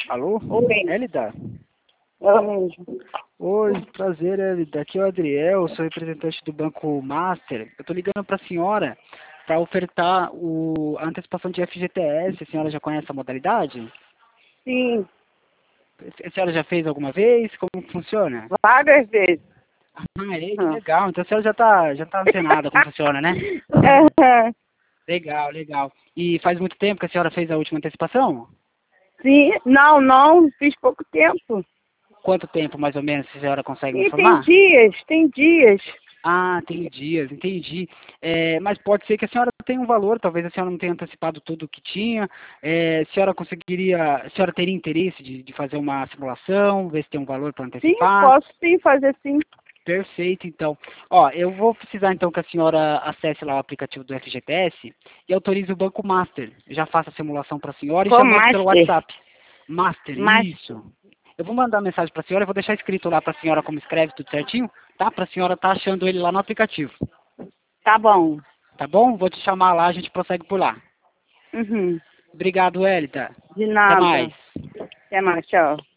Alô? Oi. Hélida? Ela mesmo. Oi, prazer, Hélida. Aqui é o Adriel, sou representante do Banco Master. Eu estou ligando para a senhora para ofertar a antecipação de FGTS. A senhora já conhece a modalidade? Sim, A senhora já fez alguma vez? Como funciona? várias vezes. Ah, que Hum. legal. Então a senhora já tá antenada como funciona, né? É, Legal, legal. E faz muito tempo que a senhora fez a última antecipação? sim, não, fiz pouco tempo. Quanto tempo, mais ou menos, a senhora consegue me E tem informar? dias, tem dias. Ah, tem dias, entendi. Mas pode ser que a senhora tenha um valor, talvez a senhora não tenha antecipado tudo o que tinha. A senhora teria interesse de fazer uma simulação, ver se tem um valor para Sim, antecipar? posso sim fazer sim. Perfeito, então. Ó, eu vou precisar então que a senhora acesse lá o aplicativo do FGTS e autorize o Banco Master. Eu já faço a simulação para a senhora e já Com mando pelo Master. WhatsApp. Master, Master. isso. Eu vou mandar mensagem para a senhora, eu vou deixar escrito lá para a senhora como escreve tudo certinho, tá? Para a senhora estar achando ele lá no aplicativo. Tá bom. Tá bom? Vou te chamar lá, a gente prossegue por lá. Uhum. Obrigado, Hélida. De Até nada. mais. Até mais, tchau.